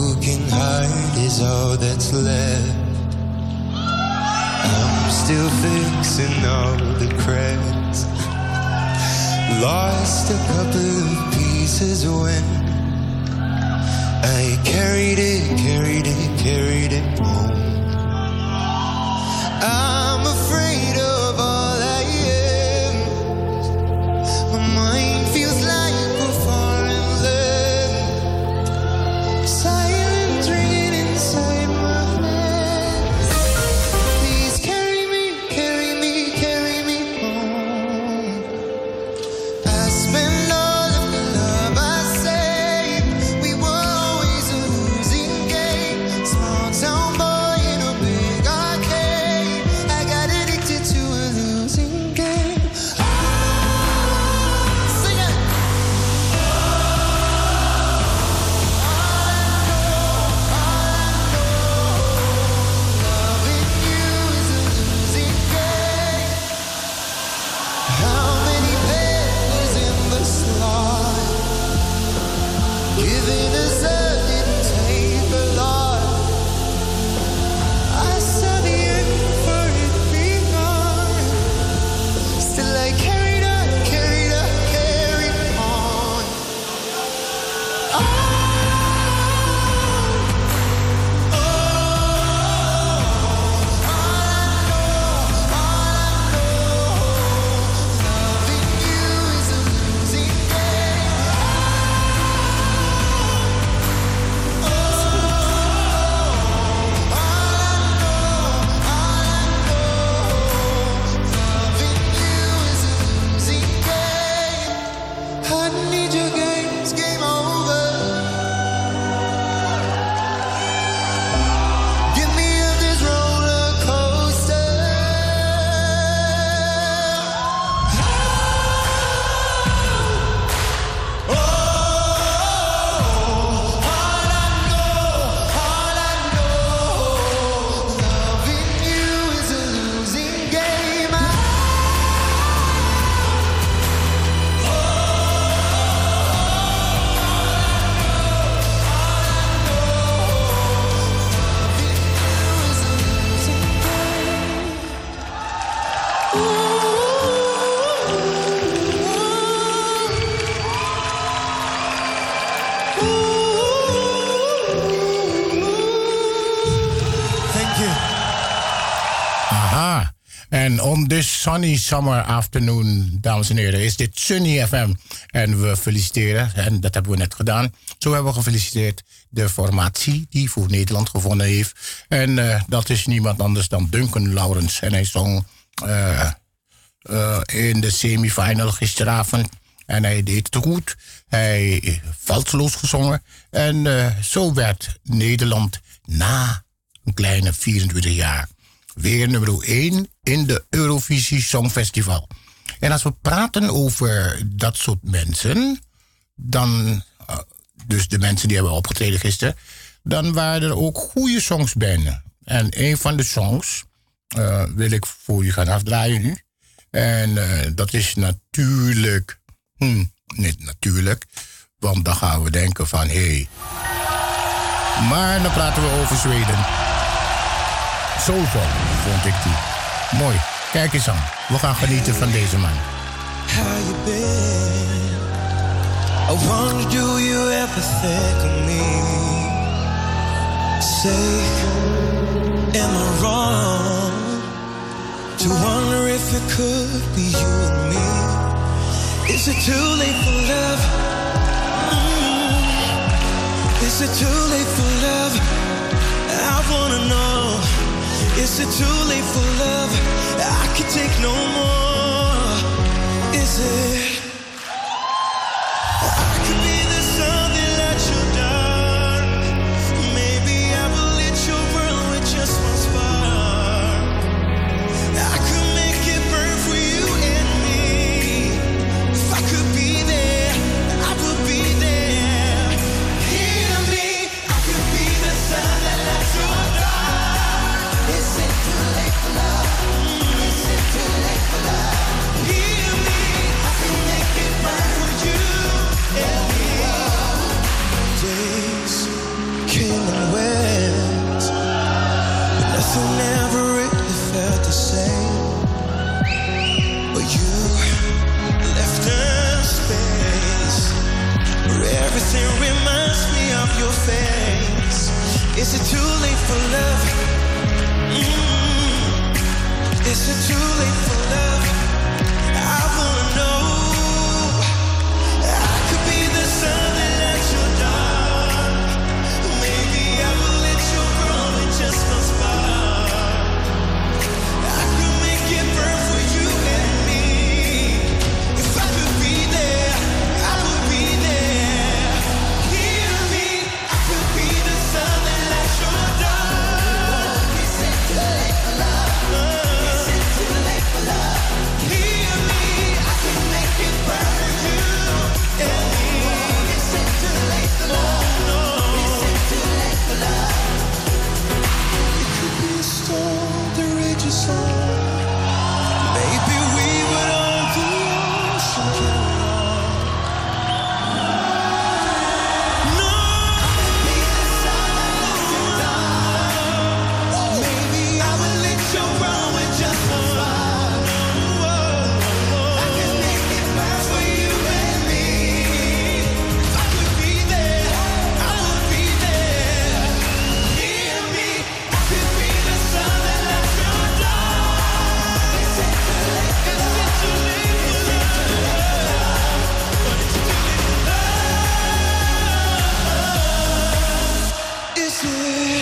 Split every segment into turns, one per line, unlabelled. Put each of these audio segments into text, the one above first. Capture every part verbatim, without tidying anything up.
broken heart is all that's left. I'm still fixing all the cracks. Lost a couple of pieces when I carried it, carried it, carried it home. I'm afraid of all I am. My mind feels like a foreign land. Silence ringing inside my head. Please carry me, carry me, carry me home. I spent all of the love I saved. We were always a losing game. Small town boy in a big arcade. I got addicted to a losing game. Oh, sing it. Loving you is a losing game. How many pairs in the slot? Giving us a didn't take a lot. I saw the end for it being gone. Still I carried on, carried on, carried on. Oh, oh, all I know, loving you is a losing game. Oh, all I know, loving you is a losing game. I need your games, game over. Get me off this roller coaster. Oh, all I know, all I know, loving you is a losing game. Thank you.
Aha. En on this sunny summer afternoon, dames en heren, is dit Sunny F M. En we feliciteren, en dat hebben we net gedaan. Zo hebben we gefeliciteerd de formatie die voor Nederland gewonnen heeft. En uh, dat is niemand anders dan Duncan Laurens. En hij zong uh, uh, in de semifinal gisteravond. En hij deed het goed. Hij heeft valsloos gezongen. En uh, zo werd Nederland na een kleine vierentwintig jaar weer nummer één in de Eurovisie Songfestival. En als we praten over dat soort mensen, dan, uh, dus de mensen die hebben opgetreden gisteren, dan waren er ook goede songs bij. En een van de songs uh, wil ik voor u gaan afdraaien nu. En uh, dat is natuurlijk, hm, niet natuurlijk, want dan gaan we denken van, hé. Hey. Maar dan praten we over Zweden. Soulful, vond ik die. Mooi. Kijk eens aan. We gaan genieten van deze man.
How you been? I wonder, do you ever think of me? Say, am I wrong to wonder if it could be you and me? Is it too late for love? Mm. Is it too late for love? I wanna know. Is it too late for love? I can take no more. Is it? I could be the sun that lights your dark. Maybe I will lit your world with just one spark. I could make it burn for you and me. If I could be there, I would be there. Hear me, I could be the sun that lights your dark. Is it too late for love? Is it too late for love? Hear me, I could make Is it too late for love? Mm-hmm. Is it too late for love? I wanna know. I could be the sun that lights your dark. Maybe I will let you grow in just one spark. I could make it burn for you and me. If I could be there, I would be there. Hear me, I could be the sun that lights your dark. Is it too late for love? Is it too late for love? Hear me, I can make it burn for you and me. Is it too late for love? Is it too late for love? It could be a storm that rages on. Maybe we would all the ocean carry on. No, be the sun that lights your dark. Maybe I will let you grow in just one spark. I can make it burn for you and me. If I could be there, I would be there. Hear me, I could be the sun that lights your dark. Is it too late for love? Is it too late for love? But it's too late for love. Is it?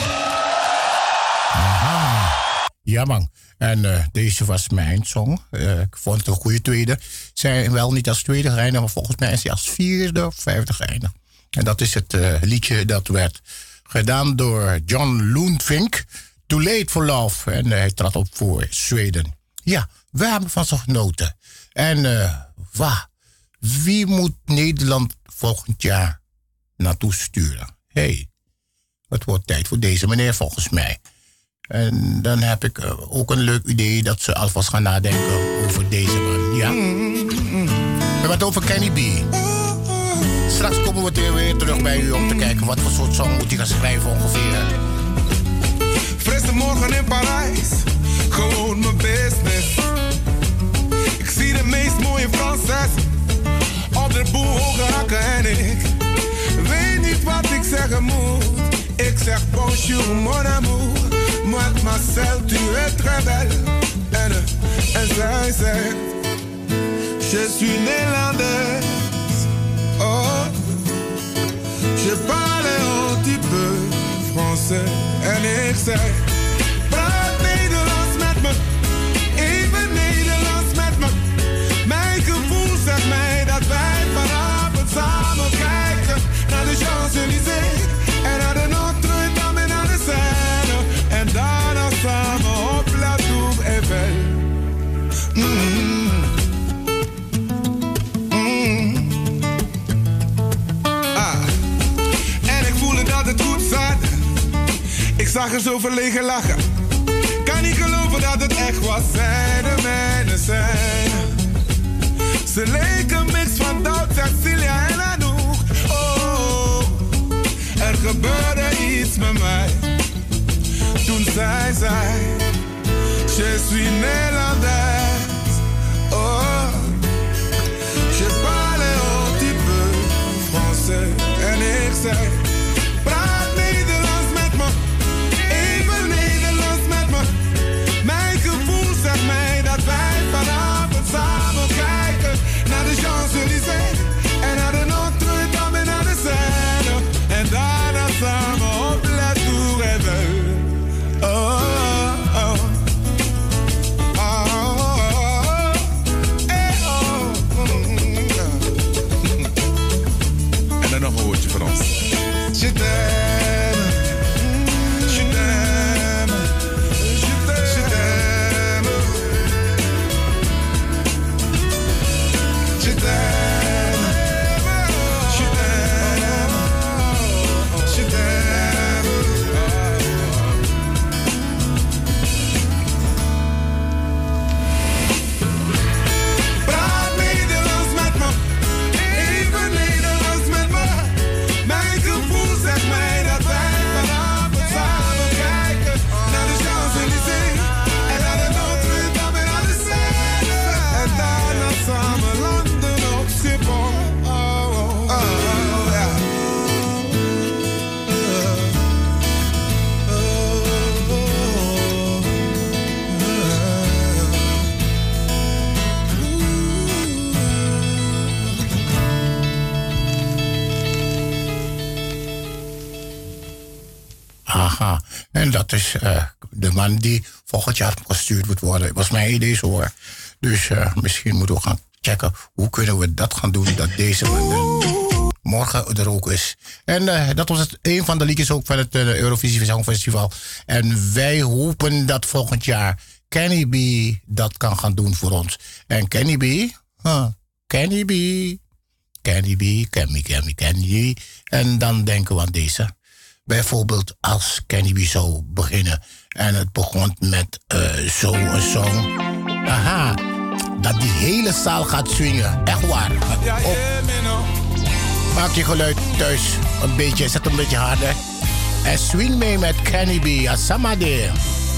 Ja, man. En eh, deze was mijn song. Eh, ik vond het een goede tweede. Zij wel niet als tweede geëindigd, maar volgens mij is hij als vierde of vijfde geëindigd. En dat is het eh, liedje dat werd gedaan door John Lundvik. Too Late for Love. En eh, hij trad op voor Zweden. Ja, we hebben van ze genoten. En eh waar? Wie moet Nederland volgend jaar naartoe sturen? Hé, hey, het wordt tijd voor deze meneer volgens mij. En dan heb ik uh, ook een leuk idee dat ze alvast gaan nadenken over deze man. Ja? We hebben het over Kenny B. Straks komen we weer terug bij u om te kijken wat voor soort song moet hij gaan schrijven ongeveer.
Frisse morgen in Parijs, gewoon mijn business. Ik zie de meest mooie Franses op de boel hoge hakken en ik weet niet wat ik zeggen moet. Ik zeg bonjour mon amour, moi Marcel, tu es très belle. En, en zij zegt, je suis néerlandaise. Oh, je parle un petit peu français. En ik zeg, praat Nederlands met me, even Nederlands met me. Mijn gevoel zegt mij dat wij vanavond samen kijken naar de Champs-Élysées en naar de Notre-Dame en naar de Seine. En daarna samen op La Tour Eiffel. Mm. Mm. Ah. En ik voelde dat het goed zat. Ik zag er zo verlegen lachen. Kan niet geloven dat het echt was. Zij de mijne zijn. Ze leken een mix van Doubt, Cecilia en Anouk. Oh, er gebeurde iets met mij. Toen zij zei, je suis néerlandaise. Oh, je parle un petit peu français. En ik zei, praat Nederlands met me, even Nederlands met me. Mijn gevoel zegt mij dat wij vanavond samen kijken naar de Champs-Élysées en naar de Notre-Dame en naar de Seine. En daarna samen op La Tour Eiffel. Oh, oh, oh, oh.
Aha. En dat is uh, de man die volgend jaar gestuurd moet worden. Was mijn idee zo hoor. Dus uh, misschien moeten we gaan checken hoe kunnen we dat gaan doen dat deze man uh, morgen er ook is. En uh, dat was het, een van de liedjes ook van het uh, Eurovisie Songfestival. En wij hopen dat volgend jaar Kenny B dat kan gaan doen voor ons. En Kenny B, huh, Kenny B, Kenny B, Kenny, Kenny, Kenny. En dan denken we aan deze. Bijvoorbeeld als Kenny B zou beginnen en het begon met uh, zo'n song. Aha, dat die hele zaal gaat swingen. Echt waar. Op. Maak je geluid thuis een beetje, zet een beetje harder. En swing mee met Kenny B. Asamade.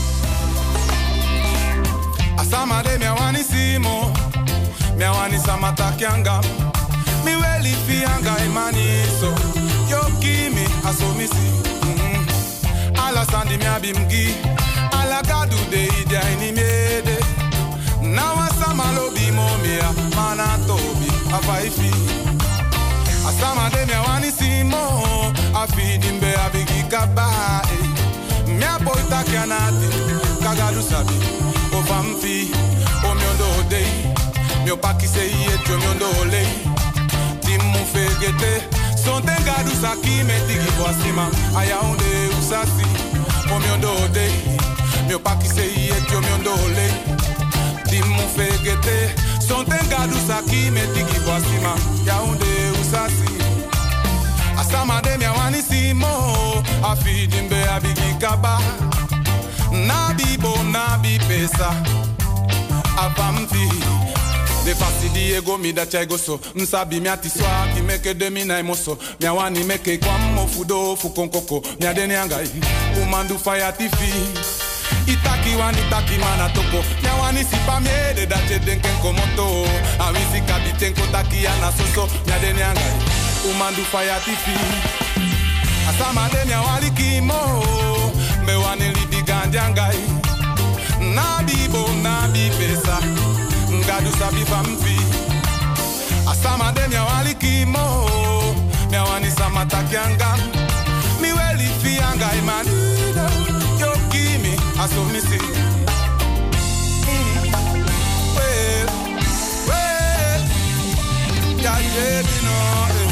Asamade me wani simo, me wani samata kyanga, mi weli fianga imani so, yo kimi asomisi, mm. Ala sandi mi abimgi, ala gadu de idia inimede, nawa samalo bimo mia, mana tobi afaifi. Asamade me wani simo, afidimbe abigi kabae, mi aboita kyanati, kagadu sabi. O famfi, o miondo dei, mio paki se yet, miondo lei. Timu fegete, son tengadu saki metigi boasima, aya onde usasi. O miondo dei, mio paki se yet, miondo lei. Timu fegete, son tengadu saki metigi boasima, aya onde usasi. Asama de mia wani simo, afidimbe abigi kaba. Nabi bo nabi pesa Abamfi De fasi Diego mi da chego so Nsabi mi ati swa ki meke de mi na emoso Mi awani meke kwa mo fudo fukonkoko Mi adeni angai Umandu faya tifi Itaki wani taki mana toko Mi awani sipa mi de da che denken komoto Awisi kabitenko taki ana soso Mi adeni angai Umandu faya tifi Asama de mi awali kimo Me wani libi ganjangai Nabi bo nabi pesa Ngadu sabi famfi Asama de mia wali kimo Mia wani samata kyanga Mi weli fianga imanida Yo kimi asomisi mm. Well, well Ya yebi no eh.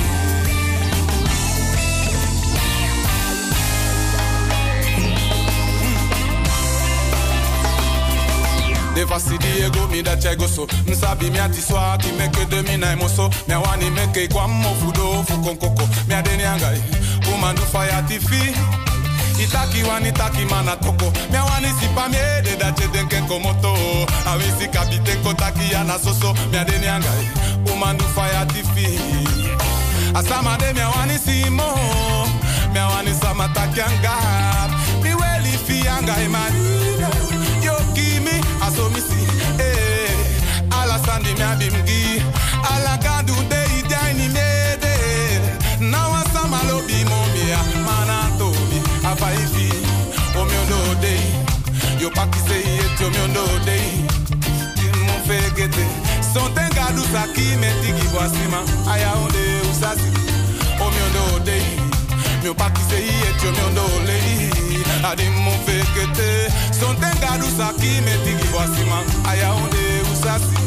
De fasi Diego mi da chego so Nsabi mi ati swa ki meke de mi na emoso Mi awani meke kwa mo fudo fukonkoko Mi adeni angai Umandu faya tifi Itaki wani taki mana toko Mi awani sipa mi ede da che denken komoto Awisi kabitenko taki ana soso Mi adeni angai Umandu faya tifi Asama de mi awani simo Mi awani sama taki anga Mi weli fi anga imanida Yo kimi asomisi eh ala sandi mi abimgi ala gadu de idaini mede na wasama lobi momia mana tobi afaifi o miondo de yo paki se yeto miondo de timu fegete son tengadu saki metigi boasima aya onde usasi o miondo de mio paki se yeto miondo le Adimu fekete Son tengadu saki metigi boasima Aya onde usasi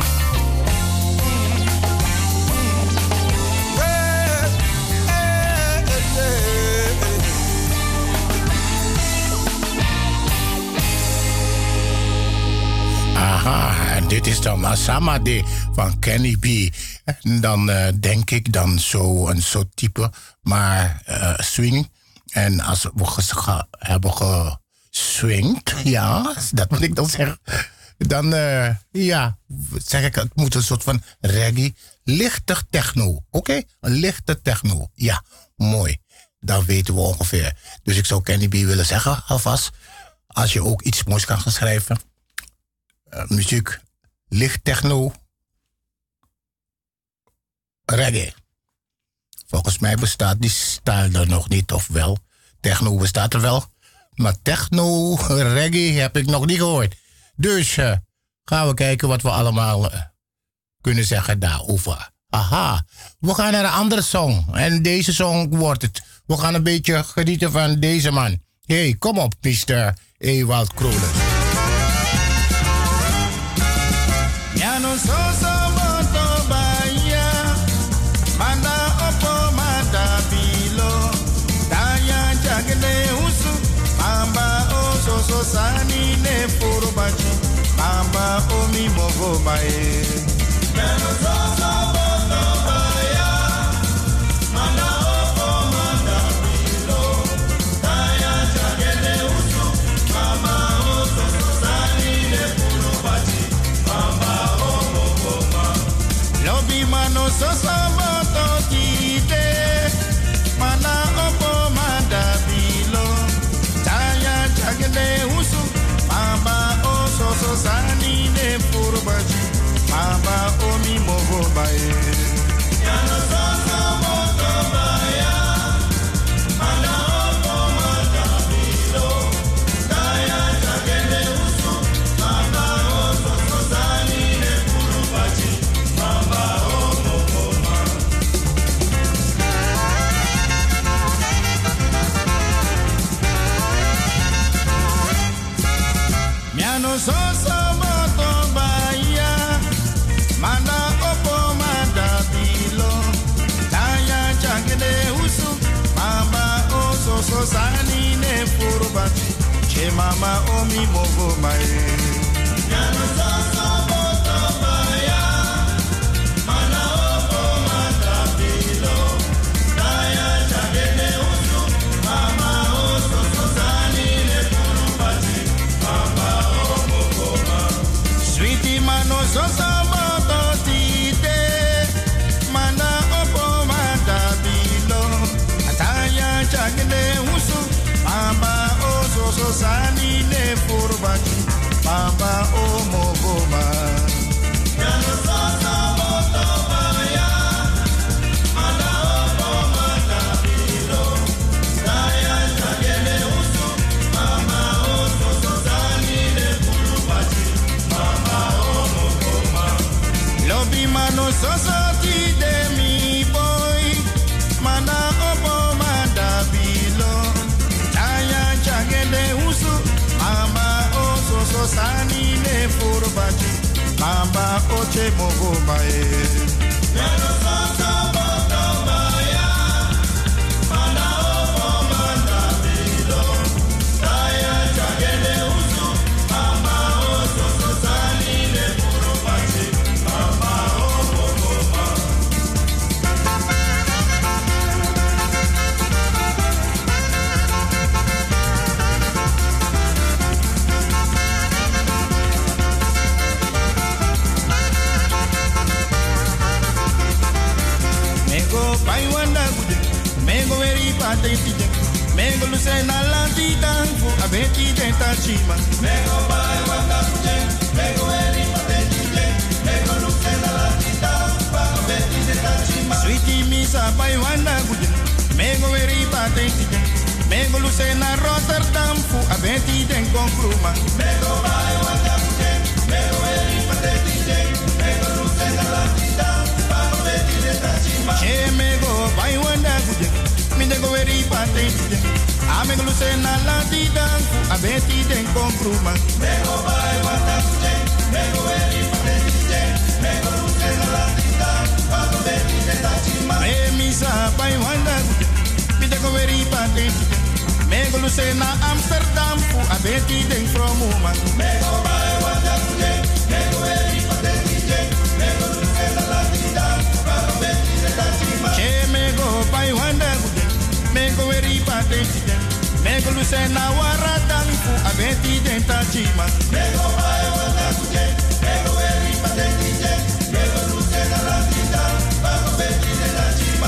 mm. Mm. Hey, hey, hey, hey.
Aha, en dit is dan Asamade van Kenny B. En dan uh, denk ik dan zo een soort type, maar uh, swing. En als we ges- hebben geswingd, ja, dat moet ik dan zeggen. Dan, uh, ja, zeg ik, het moet een soort van reggae, lichte techno. Oké, okay? Een lichte techno. Ja, mooi. Dan weten we ongeveer. Dus ik zou Kenny B willen zeggen, alvast, als je ook iets moois kan gaan schrijven. Uh, muziek, licht techno, reggae. Volgens mij bestaat die stijl er nog niet, of wel? Techno bestaat er wel. Maar techno, reggae heb ik nog niet gehoord. Dus uh, gaan we kijken wat we allemaal uh, kunnen zeggen daarover. Aha, we gaan naar een andere song. En deze song wordt het. We gaan een beetje genieten van deze man. Hey, kom op, mister Ewald Krolen.
Ja, no so so moto baya, manda opo manda bilo, daya jagene usu, mamba o so so sani ne furubachi, mamba o mi mogo bae. Ja, no so so moto baya, manda opo manda bilo, daya jagene usu, mamba o so so sani ne furubachi, mamba Lobi mano so sabato tite, mana opo manda bilo, taya jagene usu, mamba o so so sani ne furbaji, mamba o mi mogo bae. Yano so sabato baya, mana opo manda bilo, taya jagene usu, mamba o so so sani ne furbaji. Miano so so moto baya, mana opo manda bilo, taya jagede usu, mama o so so sani ne furubachi, che mama o mi mogo mae. Miano so so moto baya, mana opo manda bilo, taya jagede usu, mama o so so sani ne furubachi, mama Sweetie mano so sabato tite, mana opo manda bilo, ataya jagene usu, mama o so so sani ne furbachi, mama o mogoma. Yano so sabato baya, mana opo manda bilo, ataya jagene usu, mama o so so sani ne furbachi. Lobi mano so so ti de mi boy, mana opo manda bilo, taya jagede usu, mama o so so sani ne furbachi, mama o che mogo bae. Yano so so moto baya, mana opo manda bilo, taya jagede usu, mama o so so sani ne furbachi. Mengo pai wanda gude, mengo veri pate tije, mengo lucena la titan fu abeti tenta chima. Mengo pai wanda gude, mengo veri pate tije, mengo lucena la titan fu abeti tenta chima. Sweetie misa pai wanda gude, mengo veri pate tije, mengo lucena Rotterdam fu abeti ten concruma. Mengo pai wanda gude, mengo veri pate tije, mengo lucena la titan fu abeti tenta chima. Che mego pai wanda gude, mi dengo veri pate tije, amego lucena la titan fu abeti ten concruma. Mengo pai wanda gude, mengo veri pate tije, mengo lucena la titan fu abeti tenta chima. Me misa pai wanda gude, mi dengo veri pate tije, mengo lucena Amsterdam fu abeti ten fromuma. Mengo pai wanda gude, mengo veri pate tije, mengo lucena la titan fu abeti tenta chima. Che mego pai wanda gude, mengo veri pate tije, mengo lucena Waradang fu abeti tenta chima. Mengo pai wanda gude, mengo veri pate tije, mengo lucena la titan fu abeti tenta chima.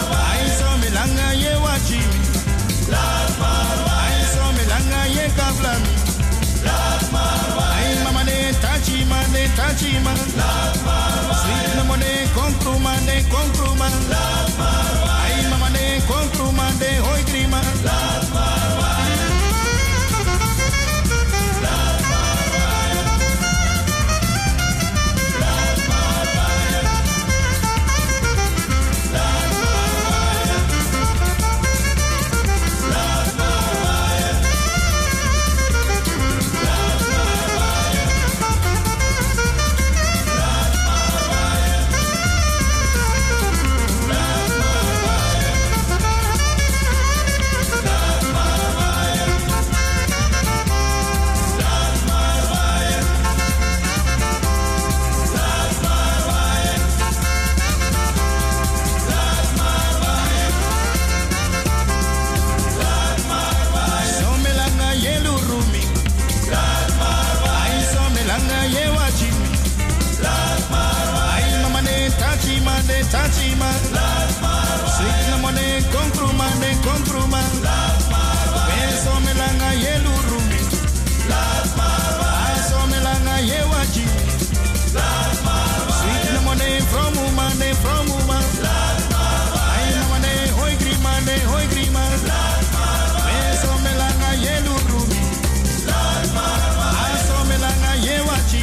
Kabla compruma. Beso me langa ye lurumi. Aso me langa ye waji. Sweet no money from woman, they from woman. I no money, hoi grima, they hoi grima. Beso me langa ye lurumi. Aso me langa ye waji.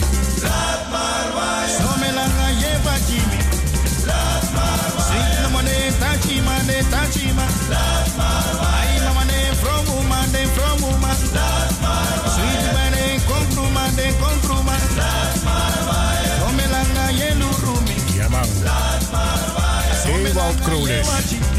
So me langa ye waji. Sweet no money, tachima, they tachima. I no money from woman, they from woman. Sweet money, compruma, they compruma. So me langa ye lurumi.
Ja, man. Ewald Krolis.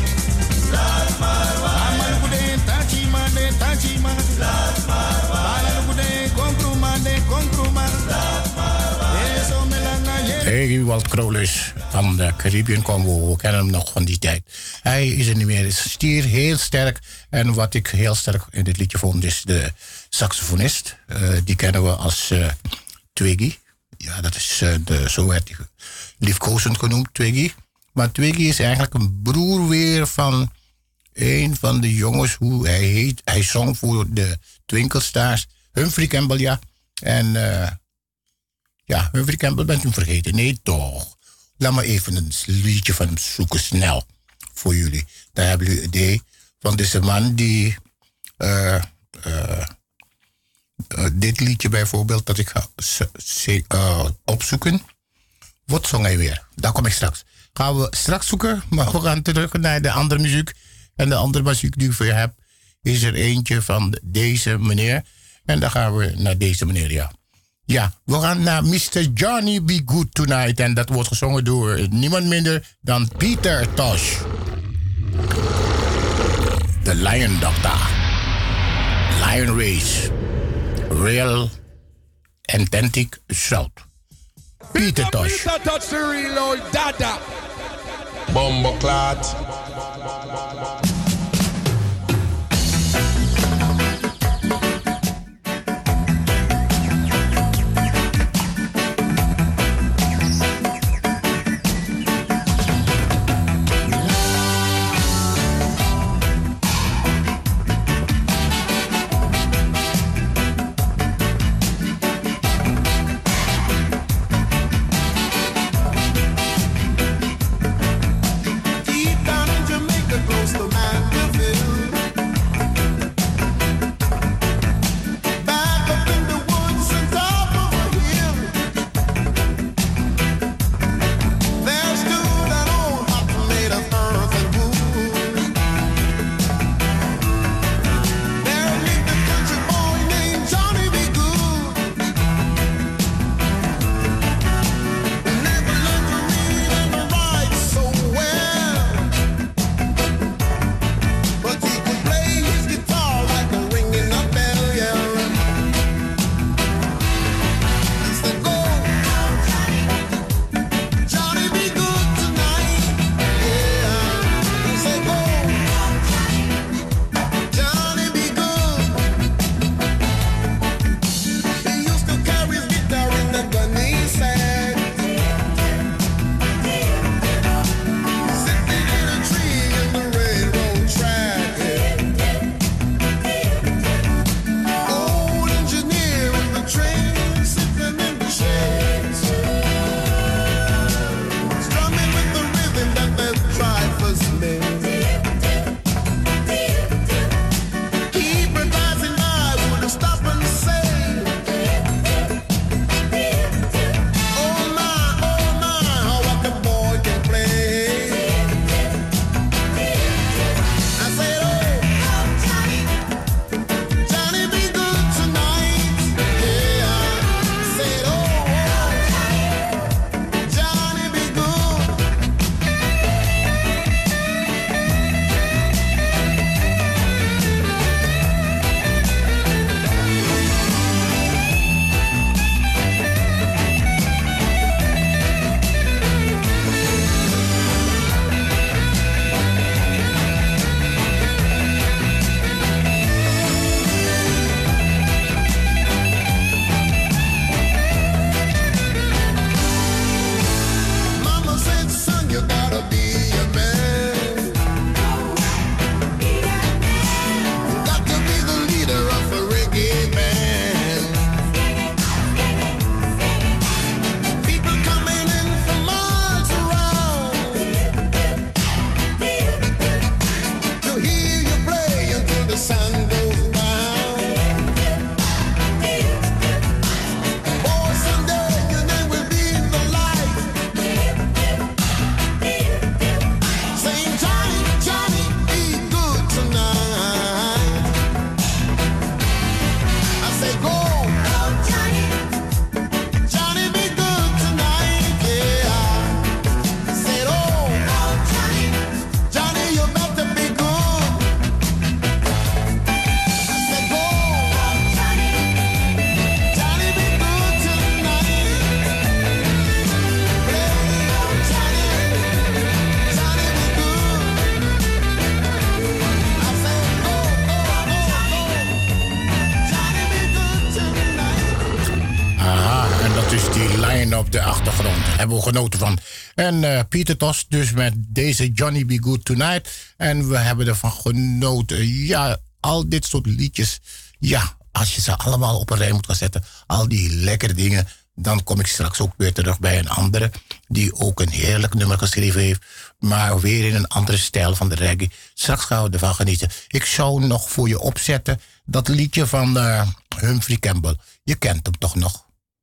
Ewald Krolis van de Caribbean Combo. We kennen hem nog van die tijd. Hij is er niet meer. Is stier, heel sterk. En wat ik heel sterk in dit liedje vond, is de saxofonist. Uh, die kennen we als uh, Twiggy. Ja, dat is uh, de, zo werd hij liefkozend genoemd, Twiggy. Maar Twiggy is eigenlijk een broer weer van een van de jongens, hoe hij heet. Hij zong voor de Twinkle Stars. Humphrey Campbell, ja. En uh, ja, Humphrey Campbell bent u vergeten. Nee, toch. Laat maar even een liedje van hem zoeken, snel. Voor jullie. Dan hebben jullie een idee van deze man die uh, uh, uh, dit liedje bijvoorbeeld, dat ik ga uh, opzoeken. Wat zong hij weer? Daar kom ik straks. Gaan we straks zoeken, maar we gaan terug naar de andere muziek. En de andere muziek die ik voor je heb, is er eentje van deze meneer. En dan gaan we naar deze meneer, ja. Ja, we gaan naar mister Johnny Be Good Tonight. En dat wordt gezongen door niemand minder dan Peter Tosh. The Lion Doctor. Lion Race. Real Authentic Salt. Peter Tosh.
Peter Tosh, the real old dada.
Bomboclat.
Deep down
Train op de achtergrond. Hebben we genoten van. En uh, Pieter Tos dus met deze Johnny Be Good Tonight. En we hebben ervan genoten. Ja, al dit soort liedjes. Ja, als je ze allemaal op een rij moet gaan zetten. Al die lekkere dingen. Dan kom ik straks ook weer terug bij een andere. Die ook een heerlijk nummer geschreven heeft. Maar weer in een andere stijl van de reggae. Straks gaan we ervan genieten. Ik zou nog voor je opzetten. Dat liedje van uh, Humphrey Campbell. Je kent hem toch nog?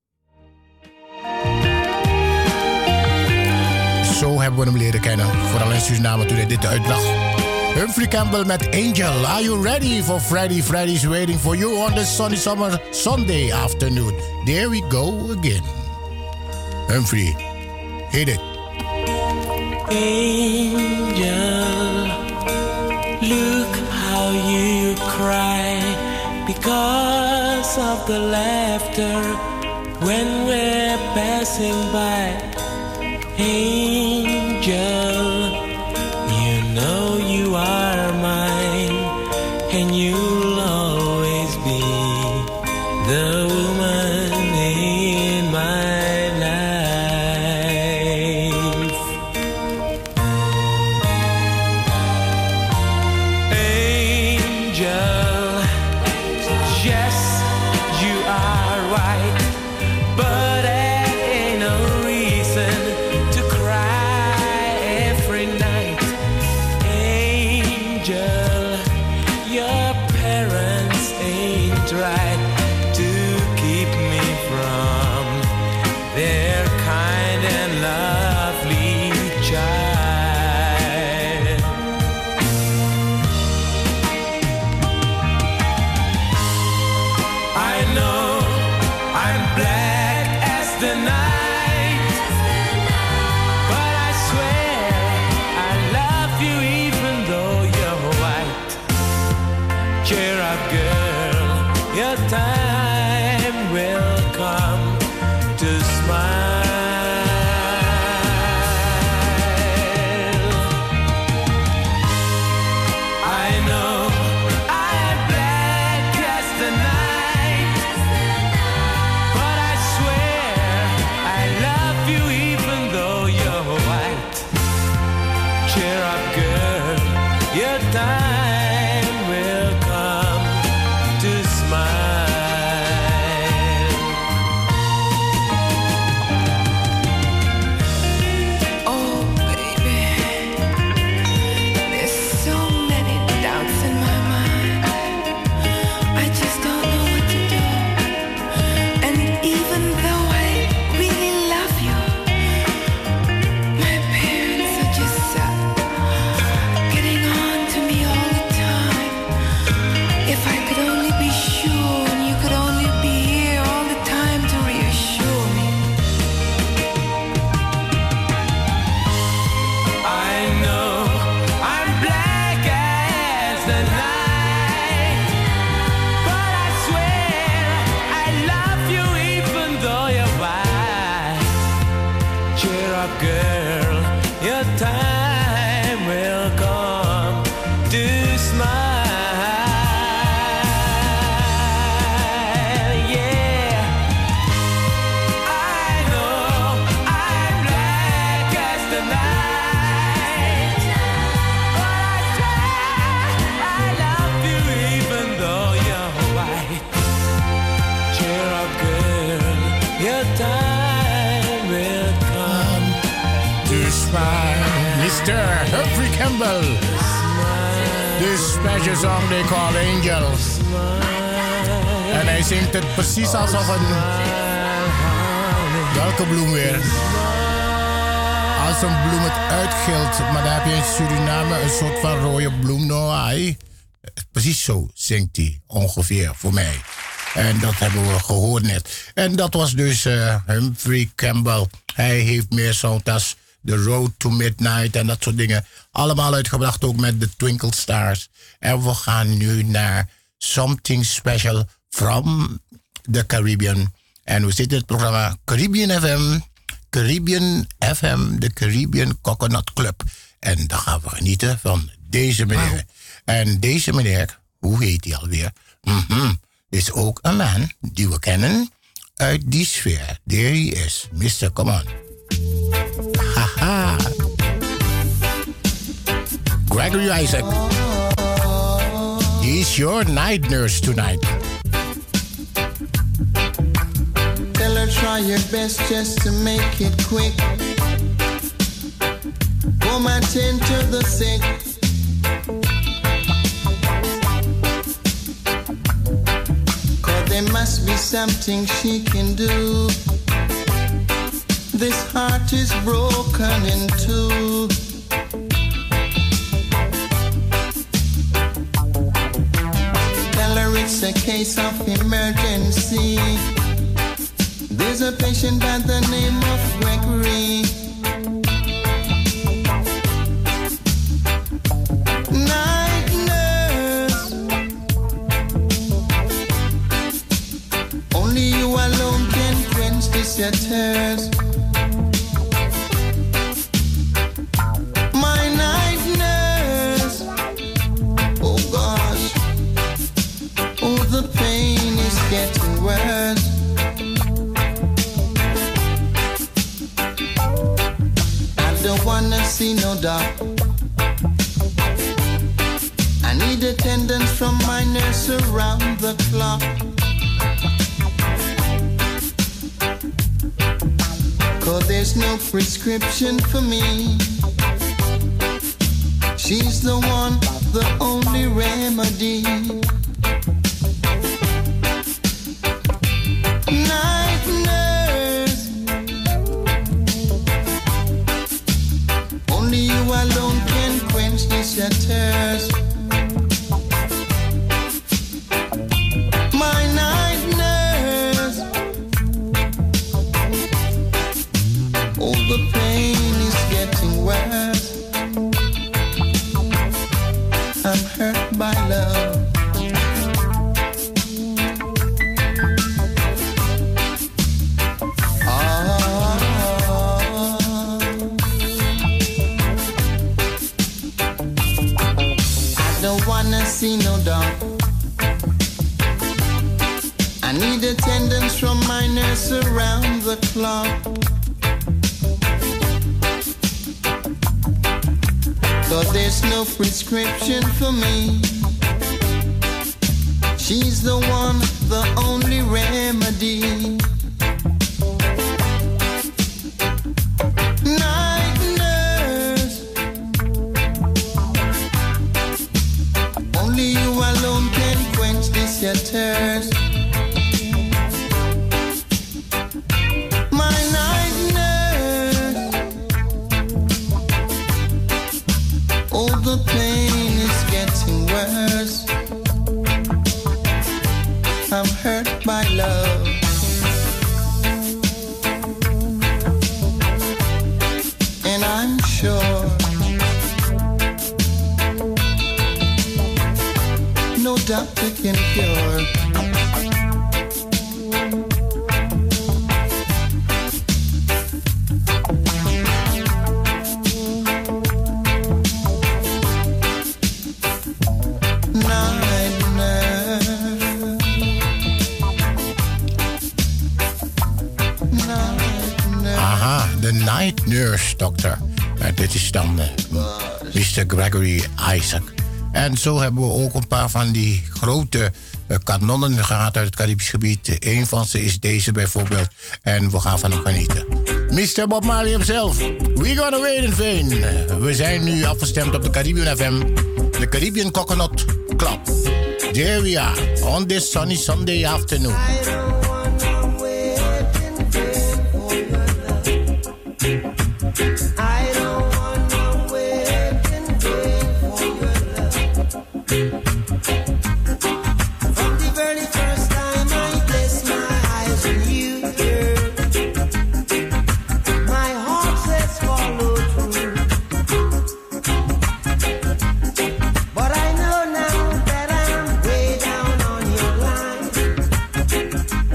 Zo hebben we hem leren kennen. Vooral in Suriname toen hij dit uitbracht. Humphrey Campbell met Angel. Are you ready for Friday? Friday's waiting for you on this sunny summer Sunday afternoon. There we go again. Humphrey, hit it.
Angel, look how you cry because of the laughter when we're passing by. Angel, you know you are mine, and you'll always be the woman in my life. Angel, yes, you are right, but that ain't no reason to cry every night. Angel, your parents ain't right to keep me from their kind and lovely child. I know I'm black as the night, but I swear I love you even though you're white. Cheer up, girl, your time will come to smile. I know I'm black as the night, but I swear I love you even though you're white. Cheer up, girl, your time will come to smile.
Oh, baby, there's so many doubts in my mind. I just don't know what to do. And even though I really love you, my parents are just uh, getting on to me all the time. If I could only be sure, and you could only be here all the time to reassure me.
I know I'm black as the night, but I swear I love you even though you're white. Cheer up, girl, your time will come to smile. Yeah, I know I'm black as the night, but I swear I love you even though you're white. Cheer up, girl, your time will come
To smile. mister Humphrey Campbell. This special song they call Angel. En hij zingt het precies alsof een... Welke bloem weer? Als een bloem het uitgilt. Maar dan heb je in Suriname een soort van rode bloem. Nou, hij. Precies zo zingt hij ongeveer voor mij. En dat hebben we gehoord net. En dat was dus uh, Humphrey Campbell. Hij heeft meer sound als The Road to Midnight en dat soort dingen. Allemaal uitgebracht ook met de Twinkle Stars. En we gaan nu naar Something Special from the Caribbean. En we zitten in het programma Caribbean F M. Caribbean F M, de Caribbean Coconut Club. En dan gaan we genieten van deze meneer. Wow. En deze meneer, hoe heet hij alweer? Mm-hmm, is ook een man die we kennen uit die sfeer. There he is. mister Come on. Haha. Gregory Isaac. He's your night nurse tonight.
Tell her try your best just to make it quick. Come and tend to the sick. Cause there must be something she can do. This heart is broken in two. Tell her it's a case of emergency. There's a patient by the name of Gregory. Night nurse, only you alone can quench this your thirst. My night nurse, oh gosh, oh the pain is getting worse. Don't wanna see no doc. I need attendance from my nurse around the clock. Cause there's no prescription for me. She's the one, the only remedy. Night nurse, only you alone can quench this your thirst. My night nurse, oh the pain is getting worse. I'm hurt by love. See no doubt. I need attendance from my nurse around the clock. Cause there's no prescription for me. She's the one, the only remedy. Night nurse, only you alone can quench this your thirst. My night nurse, oh the pain is getting worse. I'm hurt by love. And I'm sure no doctor can cure. Night nurse, night nurse.
Aha, de night nurse, dokter. Uh, dit is dan uh, mister Gregory Isaac. En zo hebben we ook een paar van die grote uh, kanonnen gehad uit het Caribisch gebied. Eén van ze is deze bijvoorbeeld. En we gaan van hem genieten. mister Bob Marley himself. We gonna wait in vain. We zijn nu afgestemd op de Caribbean F M. De Caribbean Coconut Club. There we are. On this sunny Sunday afternoon.
But I know now that I'm way down on your line.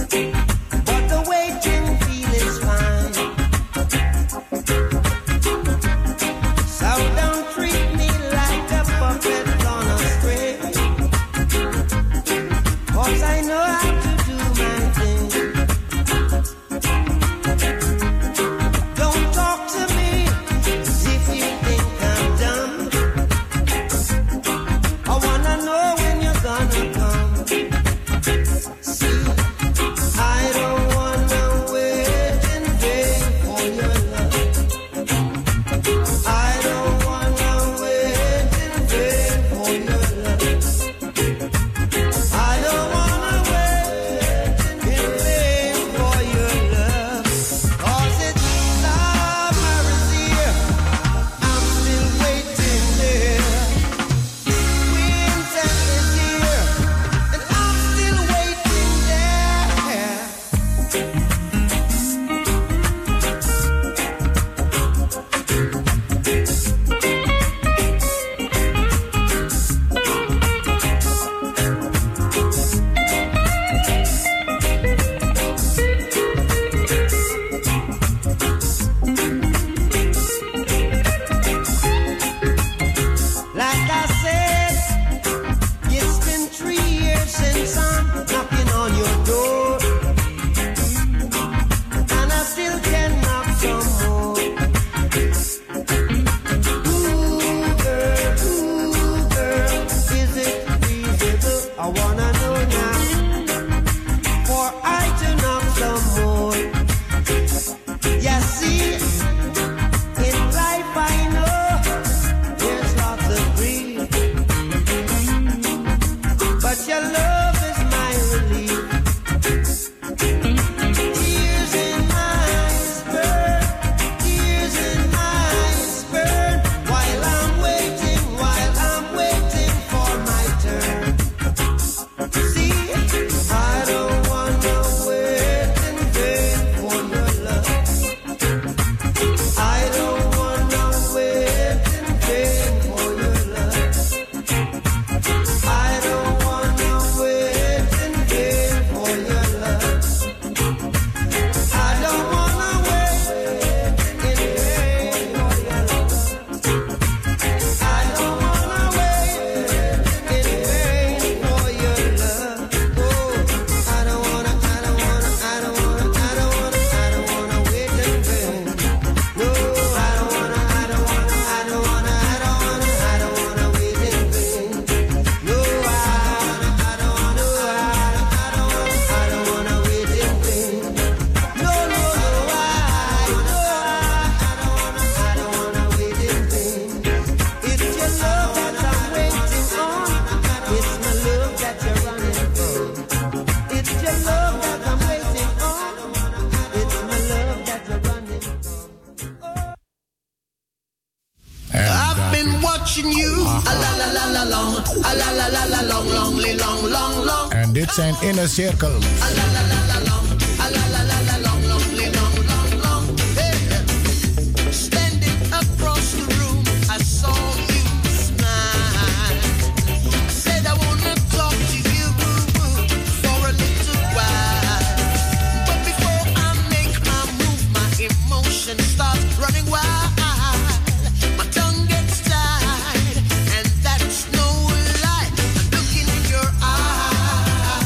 a la la la la long, long, li long, long, long.
En dit zijn Inner Circle.
A la la la la long, a la la la la long, long, li long, long, long. Hey. Standing across the room, I saw you smile. I said I wanna talk to you for a little while. But before I make my move, my emotions start running wild. My tongue gets tied, and that's no lie. I'm looking in your eyes.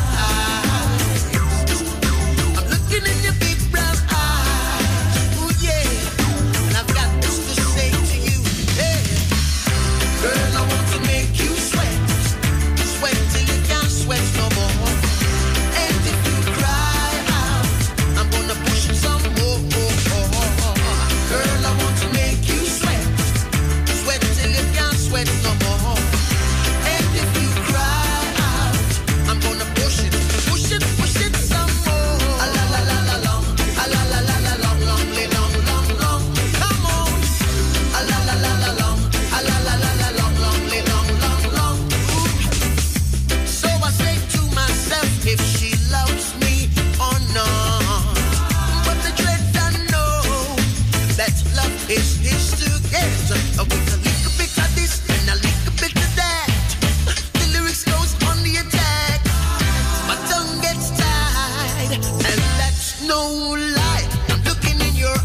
I'm looking in your big brown eyes. Ooh, yeah. And I've got this to say to you. Hey, girl, I want to make you sweat. Sweat till you can't sweat no more. And if you cry out, I'm gonna push it some more. Girl, I want to make you sweat. Sweat till you can't sweat no more. And if you cry out, I'm gonna push it, push it, push it some more. A la la la la long, a la la la la long, long, li long, long, long. Come on. A la la la la long, a la la la la long, long, li long, long, long. Ooh. So I say to myself, if she loves me or not. But the dread I know that love is his to get. With a little bit of this and a little bit of that, the lyrics goes on the attack. My tongue gets tied, and that's no lie. I'm looking in your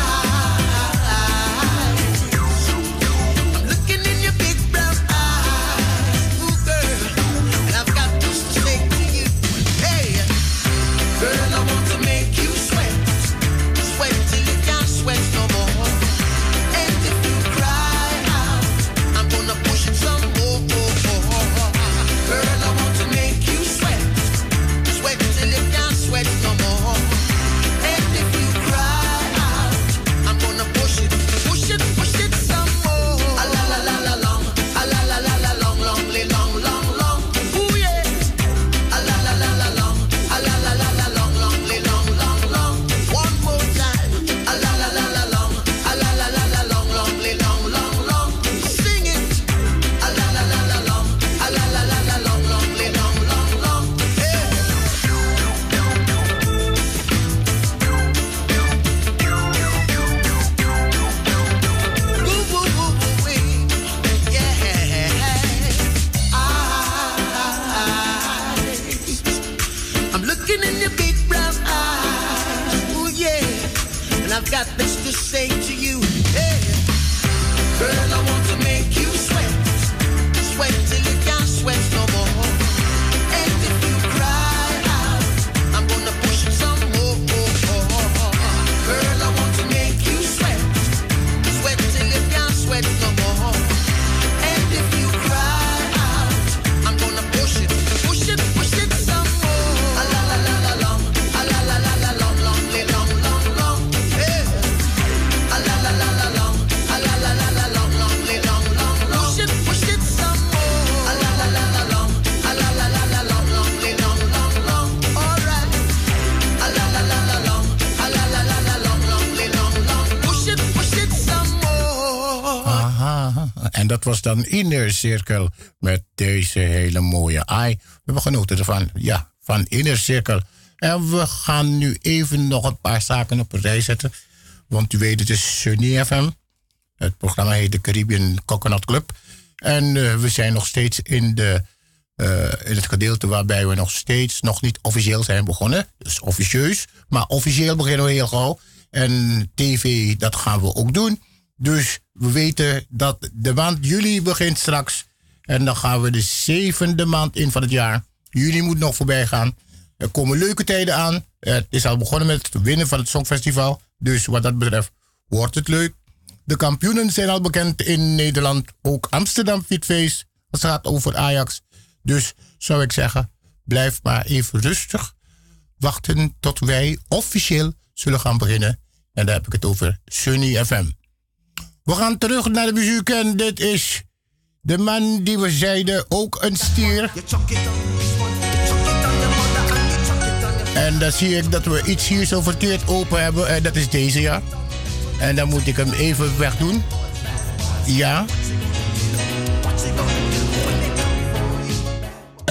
eyes. I'm looking in your big brown eyes. Ooh, girl, and I've got this to say to you. Hey, girl, I want to make you sweat. Sweat till you can't sweat no more. And if you cry out, I'm gonna push it some more. Girl, I want to make you sweat. Sweat till you can't sweat no more. And if you cry out, I'm gonna push it, push it, push it some more. A la la la la long, a la la la la long, long, li long, long, long. Ooh yeah. A la la la la long, a la la la la long, long, li long, long, long. One more time. A la la la la long, a la la la la long, long, li long, long, long. Sing it. A la la la la long, a la la la la long, long, li long, long, long. Hey. Woo, woo, woo, woo, wee. Yeah. Eyes. I'm looking in your big brown eyes. Ooh, yeah. And I've got this to say to you. Hey. Girl, I want to make you sweat. Sweat till you can't sweat no more. And if you cry out, I'm gonna push it some more. Girl, I want to make you sweat. Sweat till you can't sweat no more. And if you cry out, I'm gonna push it, push it, push it some more. A la la la la long, a la la la la long, long, li long, long, long. Hey. A la la la la long, a la la la la long, long, li long, long, long. Push it, push it some more. A la la la la long, a la la la la long, long, li long, long, long. All right. A la la la la long, a la la la la long, long, li long, long. Push it, push it some more.
Aha. En dat was dan Inner Circle met deze hele mooie ai. We hebben genoten ervan. Ja, van Inner Circle. En we gaan nu even nog een paar zaken op een rij zetten. Want u weet, het is Sunny F M. Het programma heet de Caribbean Coconut Club. En uh, we zijn nog steeds in, de, uh, in het gedeelte waarbij we nog steeds nog niet officieel zijn begonnen. Dus officieus. Maar officieel beginnen we heel gauw. En tv, dat gaan we ook doen. Dus we weten dat de maand juli begint straks. En dan gaan we de zevende maand in van het jaar. Juli moet nog voorbij gaan. Er komen leuke tijden aan. Het is al begonnen met het winnen van het Songfestival. Dus wat dat betreft wordt het leuk. De kampioenen zijn al bekend in Nederland. Ook Amsterdam Fitfeest. Als het gaat over Ajax. Dus zou ik zeggen, blijf maar even rustig. Wachten tot wij officieel zullen gaan beginnen. En daar heb ik het over Sunny F M. We gaan terug naar de muziek en dit is de man die we zeiden ook een stier. En dan zie ik dat we iets hier zo verkeerd open hebben. En dat is deze, ja. En dan moet ik hem even wegdoen. Ja.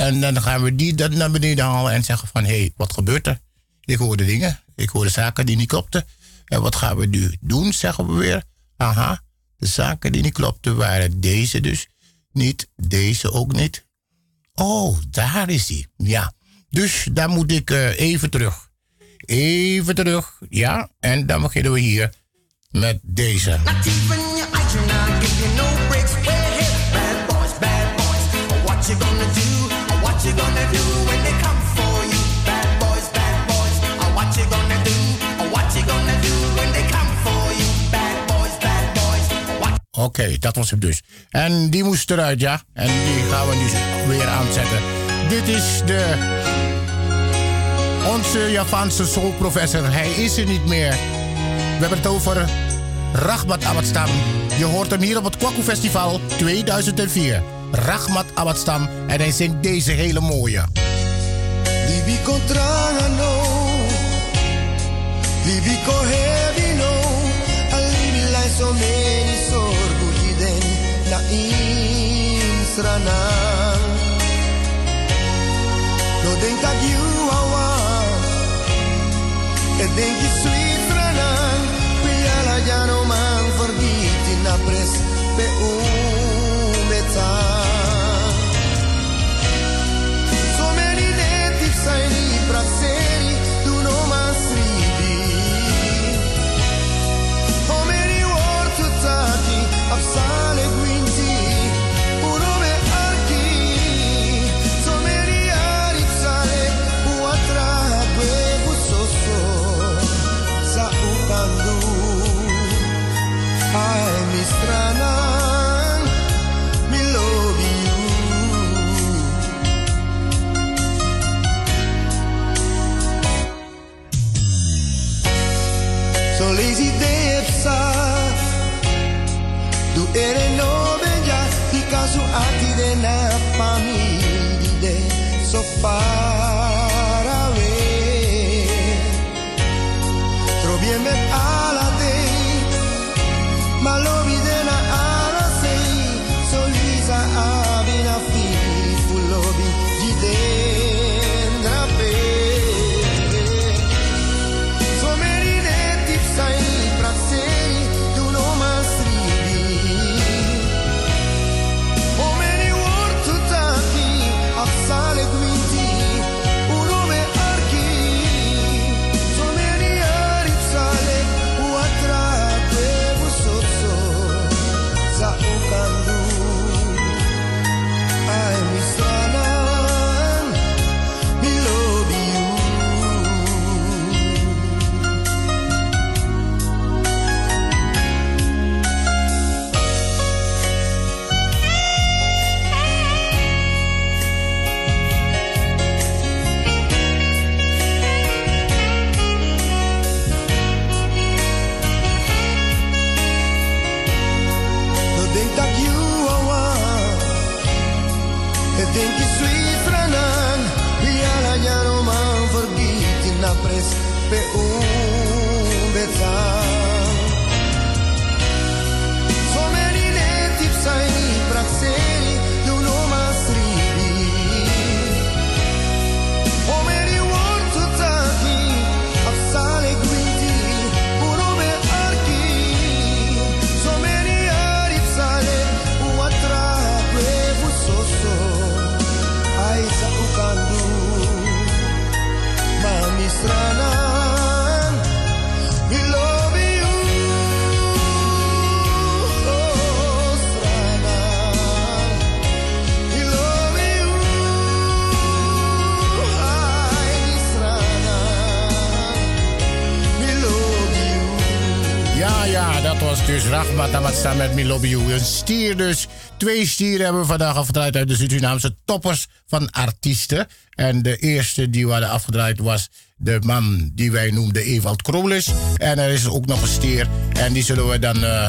En dan gaan we die dan naar beneden halen en zeggen van... hé, hey, wat gebeurt er? Ik hoorde dingen. Ik hoorde zaken die niet klopten. En wat gaan we nu doen, zeggen we weer. Aha, de zaken die niet klopten waren deze dus niet. Deze ook niet. Oh, daar is die. Ja, dus daar moet ik uh, even terug. Even terug, ja. En dan beginnen we hier met deze.
What you gonna do? What you gonna do when they come for you? Bad boys, bad boys. What you gonna do? What you gonna do when they come for you? Bad boys, bad boys.
Oké, okay, dat was hem dus. En die moest eruit, ja. En die gaan we nu weer aanzetten. Dit is de... Onze Javaanse soulprofessor. Hij is er niet meer. We hebben het over Rahmat Abadstam. Je hoort hem hier op het Kwaku Festival tweeduizend vier. Rahmat Abadstam en hij zingt deze hele mooie.
Libi contrano, libi kohebino, alibi lai so meni sorgu den na insrana. No denk dat you awa, e denk je sweet ranan, piala ya no man forgiti na pres pe un betan. Sai di prasseri, tu non masribi. O meni wortutati, absale quinti, uno me archi. So meni aripsale, uatra que busoso. Sa upandu, ai mi strana. So lazy depsa Du ere no benja Di caso ati de na famiglia So far away Trobi me ala dei Ma lo vide na ala sei So lisa abina fi Fulobi di dendra pe Sai prasseri, tu non mastribi. O meni wortutati, absale quinti, uno me archi. So meni aripsale, uatra pevu sotso. Sa ukandu, ai mi stranan, mi love you. Denk je sweet franan, piala ya no man forgiti na pres pe un betan. So many native sai praxeri, you know mastribi. O many want to taki, absale quinti, uno me archi. So many aripsale, uatra prevu soso. Ai sa ukandu mami stranan we love you oh stranan we love you ai stranan we love you.
Ja, ja, dat was dus Rahmat Abadstam met Me Love You. Een stier dus. Twee stieren hebben we vandaag afgedraaid uit de Surinaamse toppers van artiesten. En de eerste die we hadden afgedraaid was de man die wij noemden Ewald Krolis. En er is ook nog een stier. En die zullen we dan... Uh...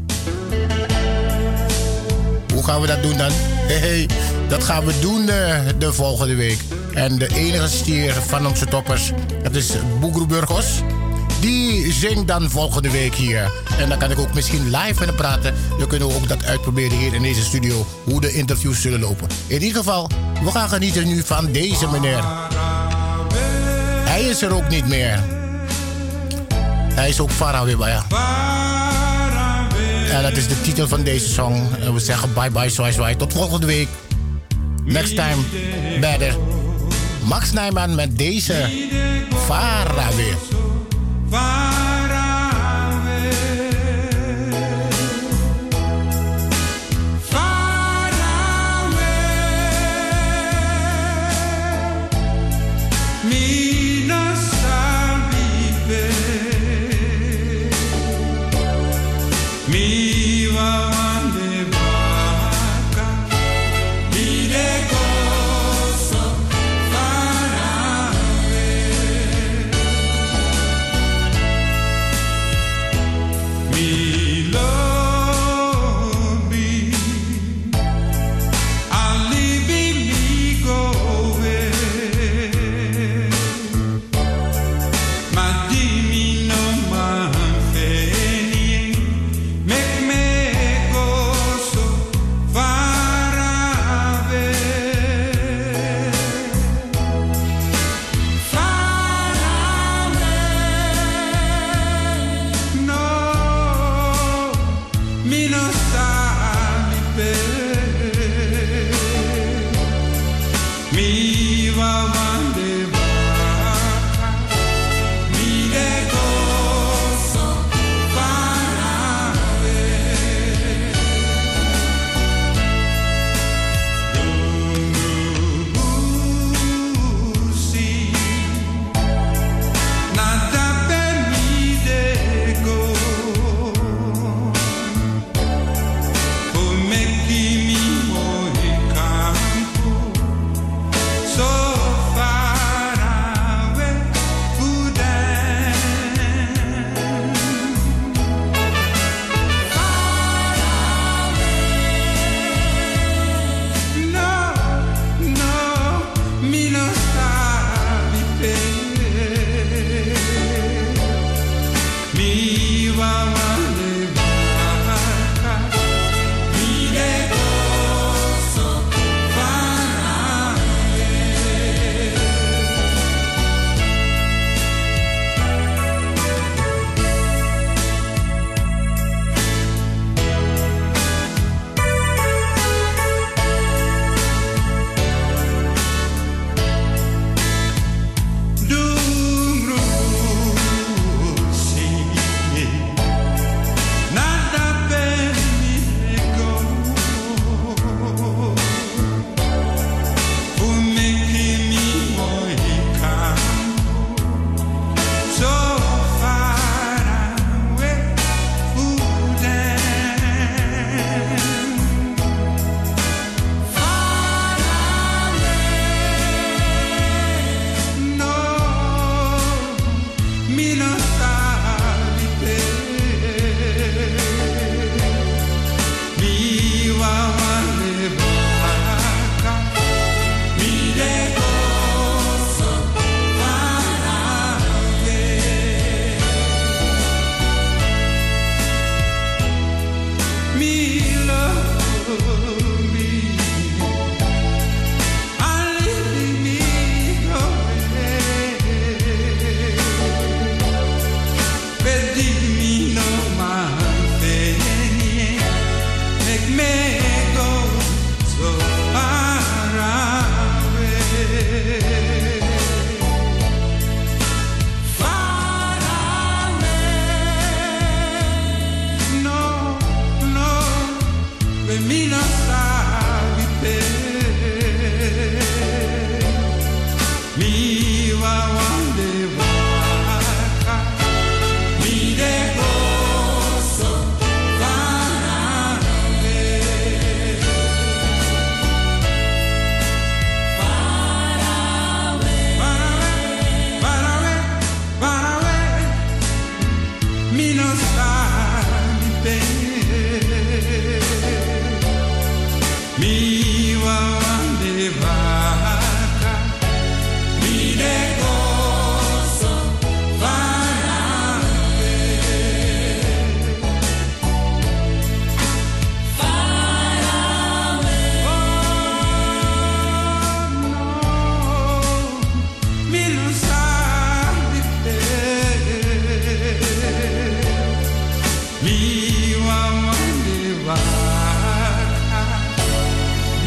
Hoe gaan we dat doen dan? Hey, hey, dat gaan we doen uh, de volgende week. En de enige stier van onze toppers, dat is Boegro Burgos. Die zingt dan volgende week hier. En dan kan ik ook misschien live met hem praten. Dan kunnen we ook dat uitproberen hier in deze studio. Hoe de interviews zullen lopen. In ieder geval, We gaan genieten nu van deze meneer. Hij is er ook niet meer. Hij is ook Faraway. En dat is de titel van deze song. En we zeggen bye bye, zwaai zwaai. Tot volgende week. Next time, better. Max Nijman met deze Faraway.
So far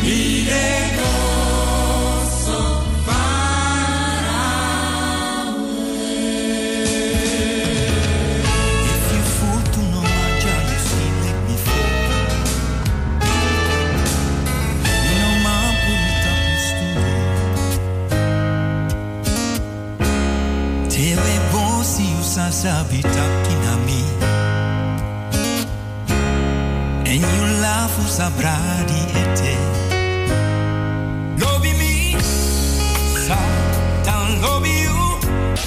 Sabi takinami and you laugh sabradi ete lobby me sa tan lobby